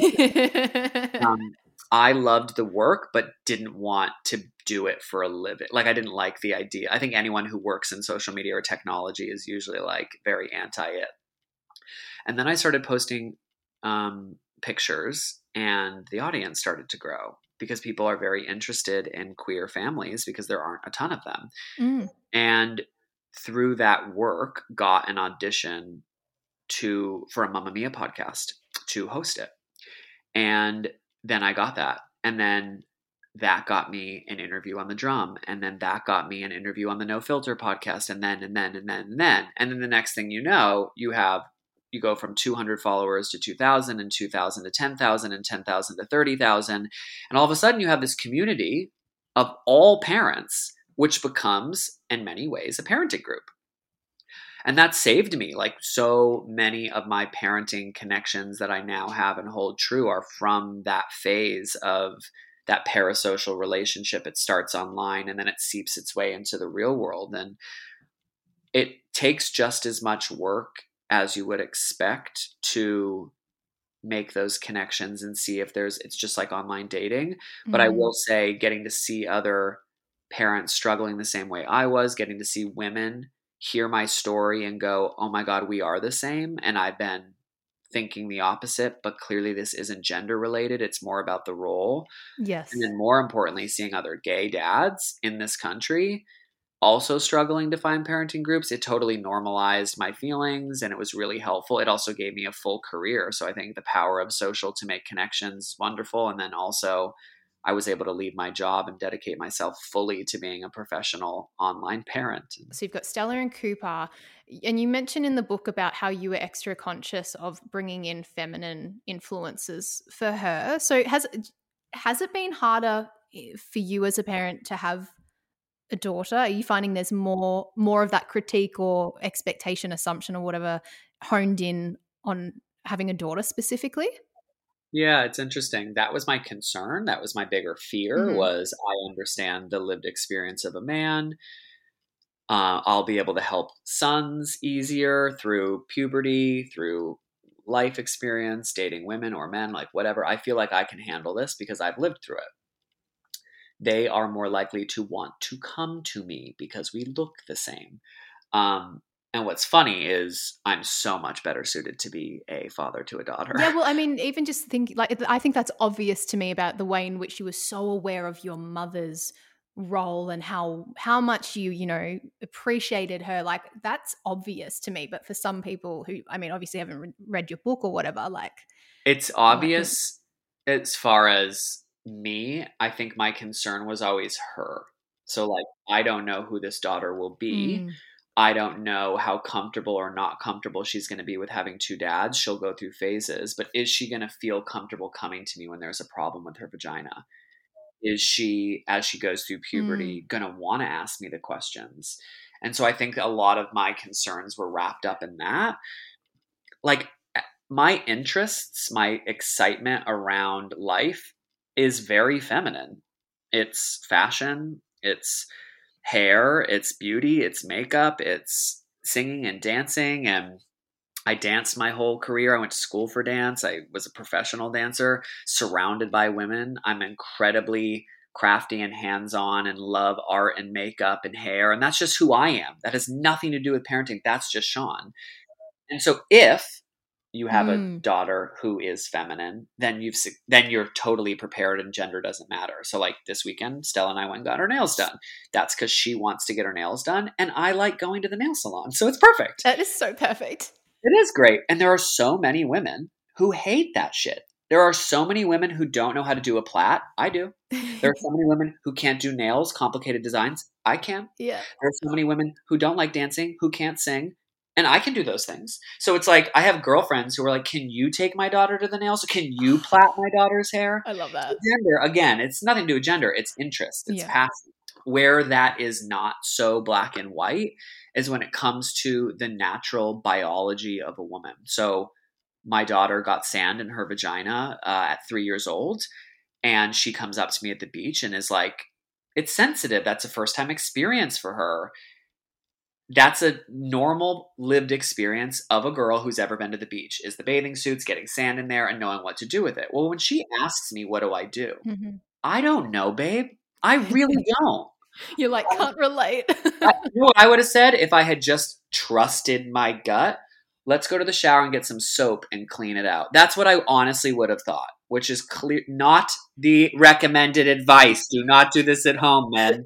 um, I loved the work, but didn't want to do it for a living. Like I didn't like the idea. I think anyone who works in social media or technology is usually like very anti it. And then I started posting um, pictures, and the audience started to grow, because people are very interested in queer families because there aren't a ton of them. Mm. And through that work, got an audition to for a Mamma Mia podcast to host it. And then I got that. And then that got me an interview on The Drum. And then that got me an interview on the No Filter podcast. And then, and then, and then, and then. And then the next thing you know, you have You go from two hundred followers to two thousand, and two thousand to ten thousand, and ten thousand to thirty thousand. And all of a sudden you have this community of all parents, which becomes in many ways a parenting group. And that saved me. Like so many of my parenting connections that I now have and hold true are from that phase of that parasocial relationship. It starts online and then it seeps its way into the real world. And it takes just as much work as you would expect to make those connections and see if there's, it's just like online dating. Mm-hmm. But I will say, getting to see other parents struggling the same way I was, getting to see women hear my story and go, oh my God, we are the same. And I've been thinking the opposite, but clearly this isn't gender related. It's more about the role. Yes. And then more importantly, seeing other gay dads in this country also struggling to find parenting groups, it totally normalized my feelings, and it was really helpful. It also gave me a full career. So I think the power of social to make connections, wonderful. And then also I was able to leave my job and dedicate myself fully to being a professional online parent. So you've got Stella and Cooper, and you mentioned in the book about how you were extra conscious of bringing in feminine influences for her. So has has it been harder for you as a parent to have a daughter? Are you finding there's more more of that critique or expectation, assumption or whatever honed in on having a daughter specifically? Yeah, it's interesting. That was my concern. That was my bigger fear. Mm-hmm. Was I understand the lived experience of a man. Uh, I'll be able to help sons easier through puberty, through life experience, dating women or men, like whatever. I feel like I can handle this because I've lived through it. They are more likely to want to come to me because we look the same. Um, and what's funny is I'm so much better suited to be a father to a daughter. Yeah, well, I mean, even just think, like, I think that's obvious to me about the way in which you were so aware of your mother's role and how how much you, you know, appreciated her. Like, that's obvious to me. But for some people who, I mean, obviously haven't re- read your book or whatever, like. It's obvious like, as far as me. I think my concern was always her. So like, I don't know who this daughter will be. Mm. I don't know how comfortable or not comfortable she's going to be with having two dads. She'll go through phases, but is she going to feel comfortable coming to me when there's a problem with her vagina? Is she, as she goes through puberty, mm. going to want to ask me the questions? And so I think a lot of my concerns were wrapped up in that. Like, my interests, my excitement around life is very feminine. It's fashion, it's hair, it's beauty, it's makeup, it's singing and dancing. And I danced my whole career. I went to school for dance. I was a professional dancer surrounded by women. I'm incredibly crafty and hands-on and love art and makeup and hair. And that's just who I am. That has nothing to do with parenting. That's just Sean. And so if you have mm. a daughter who is feminine, then you've then you're totally prepared and gender doesn't matter. So like this weekend, Stella and I went and got her nails done. That's because she wants to get her nails done. And I like going to the nail salon. So it's perfect. That is so perfect. It is great. And there are so many women who hate that shit. There are so many women who don't know how to do a plait. I do. There are so many women who can't do nails, complicated designs. I can. Yeah. There are so many women who don't like dancing, who can't sing. And I can do those things. So it's like I have girlfriends who are like, can you take my daughter to the nails? Can you plait my daughter's hair? I love that. So gender, again, it's nothing to do with gender. It's interest. It's yeah. passion. Where that is not so black and white is when it comes to the natural biology of a woman. So my daughter got sand in her vagina uh, at three years old. And she comes up to me at the beach and is like, it's sensitive. That's a first time experience for her. That's a normal lived experience of a girl who's ever been to the beach, is the bathing suits, getting sand in there and knowing what to do with it. Well, when she asks me, what do I do? Mm-hmm. I don't know, babe. I really don't. You're like, can't relate. I, you know what I would have said if I had just trusted my gut? Let's go to the shower and get some soap and clean it out. That's what I honestly would have thought, which is clear, not the recommended advice. Do not do this at home, men.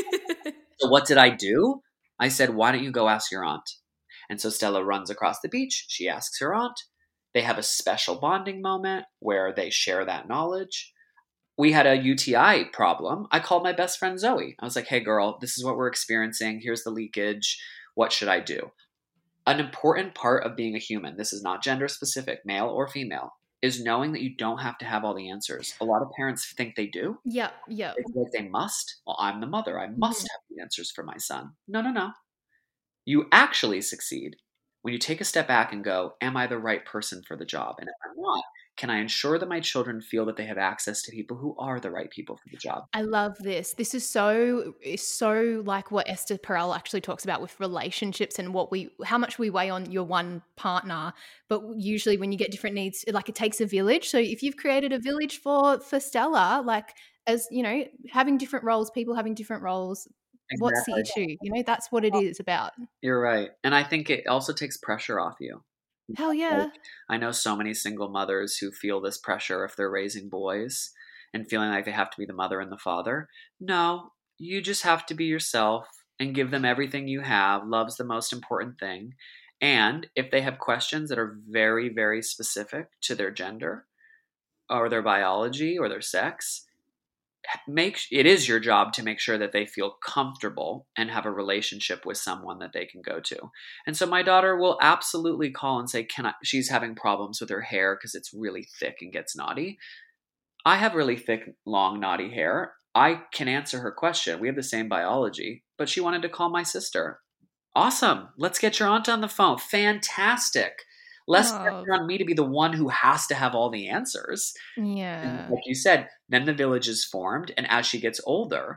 So what did I do? I said, why don't you go ask your aunt? And so Stella runs across the beach. She asks her aunt. They have a special bonding moment where they share that knowledge. We had a U T I problem. I called my best friend Zoe. I was like, hey girl, this is what we're experiencing. Here's the leakage. What should I do? An important part of being a human, this is not gender specific, male or female, is knowing that you don't have to have all the answers. A lot of parents think they do. Yeah, yeah. They feel like they must. Well, I'm the mother. I must mm-hmm. have the answers for my son. No, no, no. You actually succeed when you take a step back and go, am I the right person for the job? And if I'm not, can I ensure that my children feel that they have access to people who are the right people for the job? I love this. This is so, is so like what Esther Perel actually talks about with relationships and what we, how much we weigh on your one partner. But usually when you get different needs, like it takes a village. So if you've created a village for, for Stella, like as, you know, having different roles, people having different roles, exactly. What's the issue? You know, that's what it is about. You're right. And I think it also takes pressure off you. Hell yeah. Like, I know so many single mothers who feel this pressure if they're raising boys and feeling like they have to be the mother and the father. No, you just have to be yourself and give them everything you have. Love's the most important thing. And if they have questions that are very, very specific to their gender or their biology or their sex, make it is your job to make sure that they feel comfortable and have a relationship with someone that they can go to. And so my daughter will absolutely call and say, can I, she's having problems with her hair because it's really thick and gets knotty. I have really thick, long, knotty hair. I can answer her question. We have the same biology, but she wanted to call my sister. Awesome. Let's get your aunt on the phone. Fantastic. Less oh. pressure on me to be the one who has to have all the answers. Yeah. And like you said, then the village is formed. And as she gets older,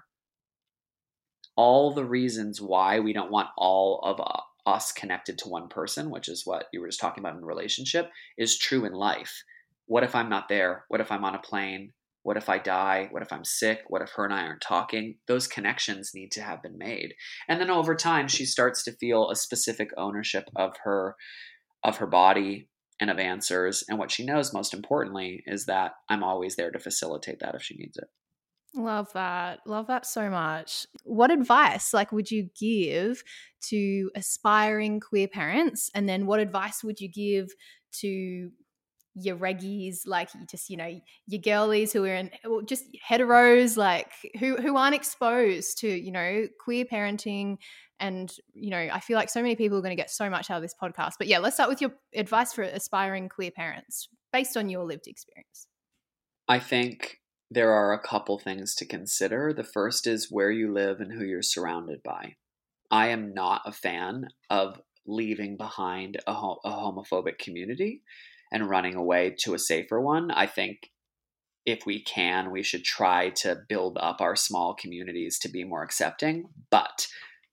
all the reasons why we don't want all of us connected to one person, which is what you were just talking about in a relationship, is true in life. What if I'm not there? What if I'm on a plane? What if I die? What if I'm sick? What if her and I aren't talking? Those connections need to have been made. And then over time, she starts to feel a specific ownership of her of her body and of answers. And what she knows most importantly is that I'm always there to facilitate that if she needs it. Love that. Love that so much. What advice like would you give to aspiring queer parents? And then what advice would you give to your reggies, like just, you know, your girlies who are in just heteros, like who, who aren't exposed to, you know, queer parenting And, you know, I feel like so many people are going to get so much out of this podcast. But yeah, let's start with your advice for aspiring queer parents based on your lived experience. I think there are a couple things to consider. The first is where you live and who you're surrounded by. I am not a fan of leaving behind a, ho- a homophobic community and running away to a safer one. I think if we can, we should try to build up our small communities to be more accepting. But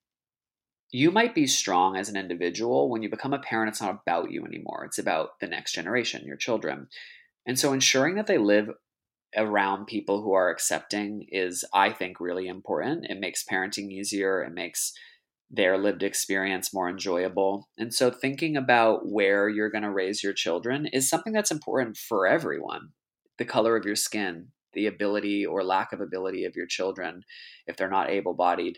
you might be strong as an individual. When you become a parent, it's not about you anymore. It's about the next generation, your children. And so ensuring that they live around people who are accepting is, I think, really important. It makes parenting easier. It makes their lived experience more enjoyable. And so thinking about where you're going to raise your children is something that's important for everyone. The color of your skin, the ability or lack of ability of your children, if they're not able-bodied,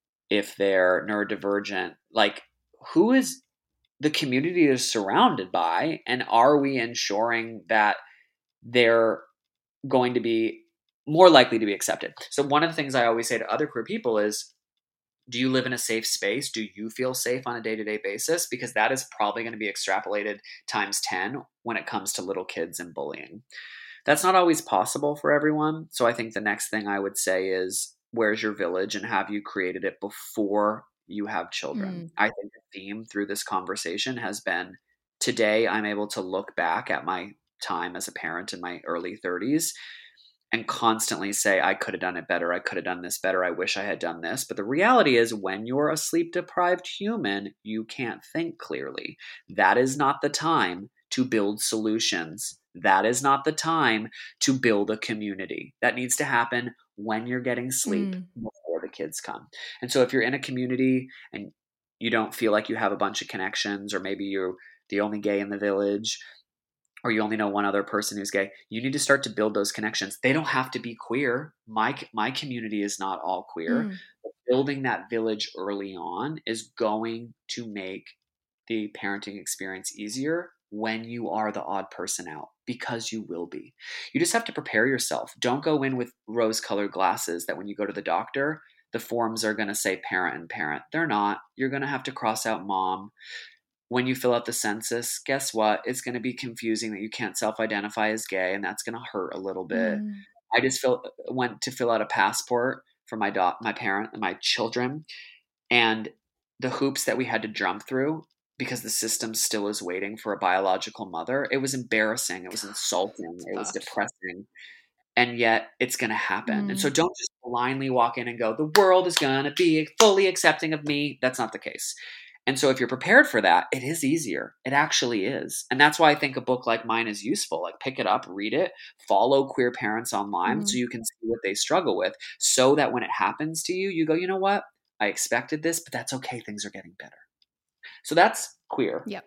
if they're neurodivergent, like who is the community is surrounded by, and are we ensuring that they're going to be more likely to be accepted? So one of the things I always say to other queer people is, do you live in a safe space? Do you feel safe on a day-to-day basis? Because that is probably going to be extrapolated times ten when it comes to little kids and bullying. That's not always possible for everyone. So I think the next thing I would say is, where's your village, and have you created it before you have children? Mm. I think the theme through this conversation has been, today I'm able to look back at my time as a parent in my early thirties and constantly say, I could have done it better. I could have done this better. I wish I had done this. But the reality is, when you're a sleep-deprived human, you can't think clearly. That is not the time to build solutions. That is not the time to build a community. That needs to happen when you're getting sleep mm. before the kids come. And so if you're in a community and you don't feel like you have a bunch of connections, or maybe you're the only gay in the village, or you only know one other person who's gay, you need to start to build those connections. They don't have to be queer. My my community is not all queer. Mm. But building that village early on is going to make the parenting experience easier when you are the odd person out, because you will be. You just have to prepare yourself. Don't go in with rose-colored glasses that when you go to the doctor, the forms are going to say parent and parent. They're not. You're going to have to cross out mom. When you fill out the census, guess what? It's going to be confusing that you can't self-identify as gay, and that's going to hurt a little bit. Mm. I just fill, went to fill out a passport for my do- my parent and my children, and the hoops that we had to jump through, because the system still is waiting for a biological mother. It was embarrassing. It was insulting. It was depressing. And yet it's going to happen. Mm. And so don't just blindly walk in and go, the world is going to be fully accepting of me. That's not the case. And so if you're prepared for that, it is easier. It actually is. And that's why I think a book like mine is useful. Like, pick it up, read it, follow queer parents online mm. so you can see what they struggle with, so that when it happens to you, you go, you know what? I expected this, but that's okay. Things are getting better. So that's queer. Yep.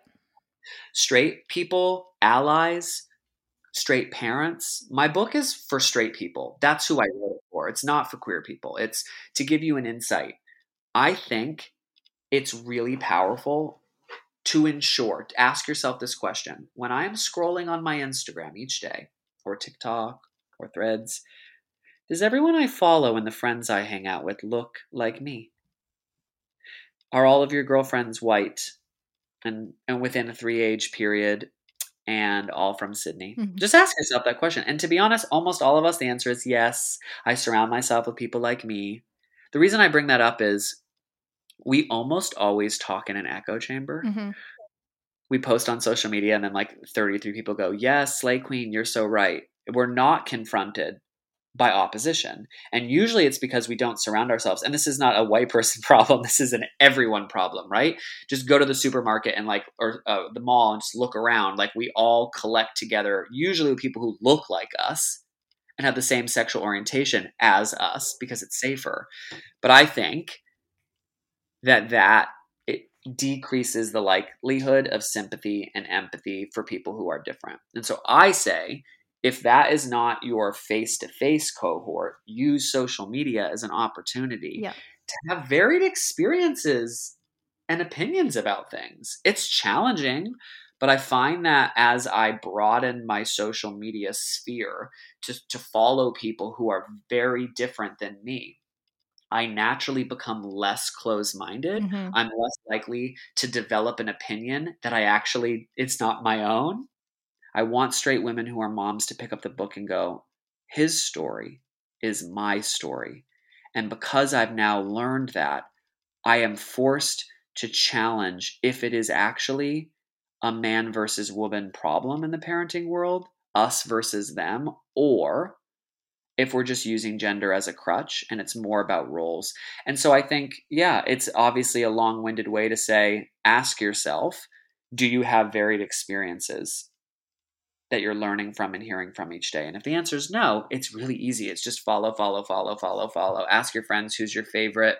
Straight people, allies, straight parents. My book is for straight people. That's who I wrote it for. It's not for queer people. It's to give you an insight. I think it's really powerful to ensure, to ask yourself this question. When I am scrolling on my Instagram each day, or TikTok, or Threads, does everyone I follow and the friends I hang out with look like me? Are all of your girlfriends white and, and within a three age period and all from Sydney? Mm-hmm. Just ask yourself that question. And to be honest, almost all of us, the answer is yes. I surround myself with people like me. The reason I bring that up is we almost always talk in an echo chamber. Mm-hmm. We post on social media and then like thirty-three people go, yes, Slay Queen, you're so right. We're not confronted by opposition. And usually it's because we don't surround ourselves. And this is not a white person problem. This is an everyone problem, right? Just go to the supermarket and like, or uh, the mall and just look around. Like, we all collect together, usually with people who look like us and have the same sexual orientation as us, because it's safer. But I think that that it decreases the likelihood of sympathy and empathy for people who are different. And so I say, if that is not your face-to-face cohort, use social media as an opportunity yeah. to have varied experiences and opinions about things. It's challenging, but I find that as I broaden my social media sphere to, to follow people who are very different than me, I naturally become less closed-minded. Mm-hmm. I'm less likely to develop an opinion that I actually, it's not my own. I want straight women who are moms to pick up the book and go, his story is my story. And because I've now learned that, I am forced to challenge if it is actually a man versus woman problem in the parenting world, us versus them, or if we're just using gender as a crutch and it's more about roles. And so I think, yeah, it's obviously a long-winded way to say, ask yourself, do you have varied experiences that you're learning from and hearing from each day? And if the answer is no, it's really easy. It's just follow, follow, follow, follow, follow. Ask your friends, who's your favorite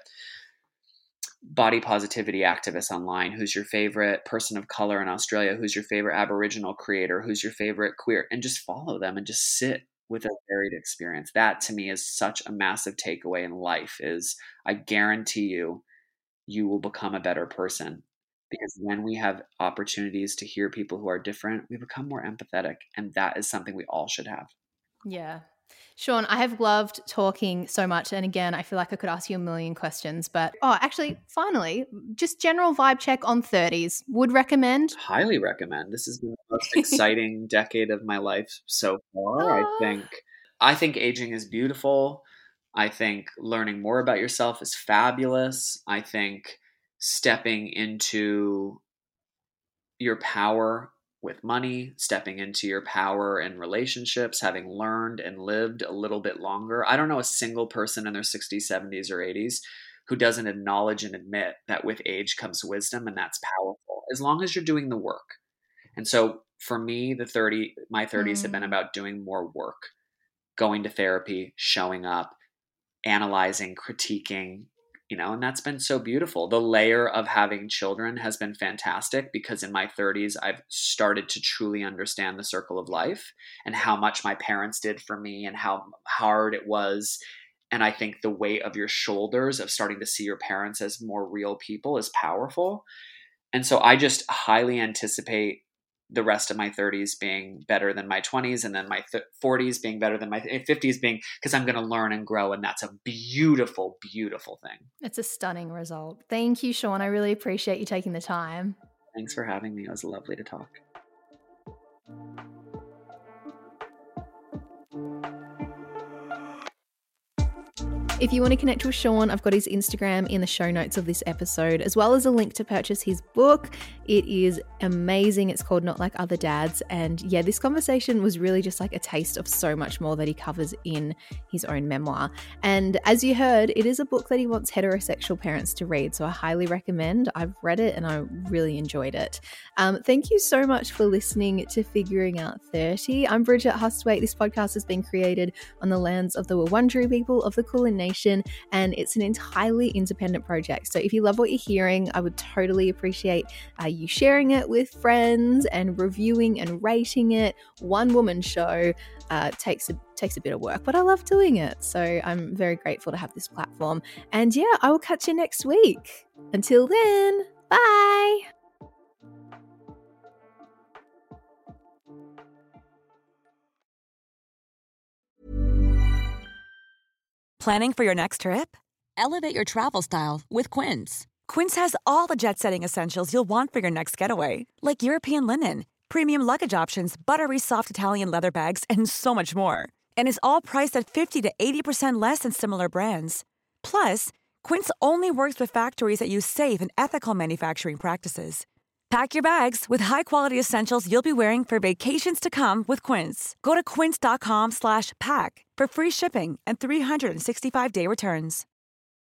body positivity activist online? Who's your favorite person of color in Australia? Who's your favorite Aboriginal creator? Who's your favorite queer? And just follow them and just sit with a varied experience. That to me is such a massive takeaway in life. Is I guarantee you, you will become a better person. Because when we have opportunities to hear people who are different, we become more empathetic. And that is something we all should have. Yeah. Sean, I have loved talking so much. And again, I feel like I could ask you a million questions. But, oh, actually, finally, just general vibe check on thirties. Would recommend? Highly recommend. This has been the most exciting decade of my life so far. I think I think aging is beautiful. I think learning more about yourself is fabulous. I think stepping into your power with money, stepping into your power in relationships, having learned and lived a little bit longer. I don't know a single person in their sixties, seventies, or eighties who doesn't acknowledge and admit that with age comes wisdom, and that's powerful, as long as you're doing the work. And so for me, the thirty, my thirties mm. have been about doing more work, going to therapy, showing up, analyzing, critiquing, you know, and that's been so beautiful. The layer of having children has been fantastic because in my thirties, I've started to truly understand the circle of life and how much my parents did for me and how hard it was. And I think the weight of your shoulders of starting to see your parents as more real people is powerful. And so I just highly anticipate the rest of my thirties being better than my twenties, and then my th- forties being better than my fifties, being because I'm going to learn and grow. And that's a beautiful, beautiful thing. It's a stunning result. Thank you, Sean. I really appreciate you taking the time. Thanks for having me. It was lovely to talk. If you want to connect with Sean, I've got his Instagram in the show notes of this episode, as well as a link to purchase his book. It is amazing. It's called Not Like Other Dads. And yeah, this conversation was really just like a taste of so much more that he covers in his own memoir. And as you heard, it is a book that he wants heterosexual parents to read. So I highly recommend. I've read it and I really enjoyed it. Um, thank you so much for listening to Figuring Out thirty. I'm Bridget Hustwaite. This podcast has been created on the lands of the Wurundjeri people of the Kulin Nation, and it's an entirely independent project. So if you love what you're hearing, I would totally appreciate uh, you sharing it with friends and reviewing and rating it. One woman show uh, takes a takes a bit of work, but I love doing it. So I'm very grateful to have this platform. And yeah, I will catch you next week. Until then, bye. Planning for your next trip? Elevate your travel style with Quince. Quince has all the jet-setting essentials you'll want for your next getaway, like European linen, premium luggage options, buttery soft Italian leather bags, and so much more. And is all priced at fifty to eighty percent less than similar brands. Plus, Quince only works with factories that use safe and ethical manufacturing practices. Pack your bags with high-quality essentials you'll be wearing for vacations to come with Quince. Go to quince.com slash pack for free shipping and three sixty-five day returns.